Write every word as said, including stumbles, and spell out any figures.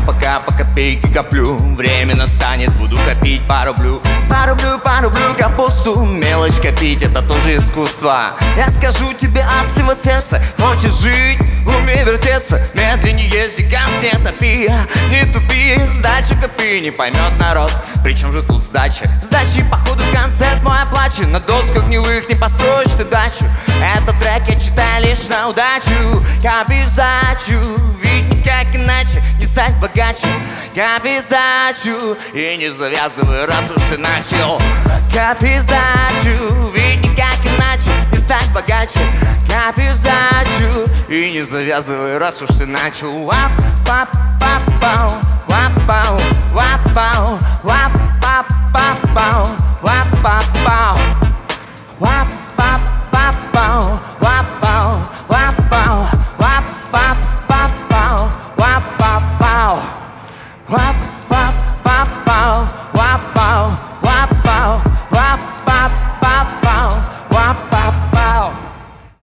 пока по копейке коплю. Время настанет, буду копить по рублю. По рублю, по рублю капусту. Мелочь копить, это тоже искусство. Я скажу тебе от всего сердца: хочешь жить, умей вертеться. Медленнее езди, газ не топи, не тупи. Сдачу копи, не поймет народ. Причем же тут сдача? Сдачи, походу, концерт мой оплачен. На досках гнилых не построишь ты дачу. Этот трек я читаю лишь на удачу. Копи сдачу, ведь никак иначе не стать богаче. Копи сдачу и не завязывай, раз уж ты начал. Копи сдачу, ведь никак иначе не стать богаче. Копи сдачу и не завязывай, раз уж ты начал. Вап-пап-пап-пау, вап-пау, вап-пау, вап-пап-пап-пау, вап-пап-пау, вап-пап-пап-пау, вап-пау, вап-пау, вап-пап-пап-пау, вап-пап-пау, вап.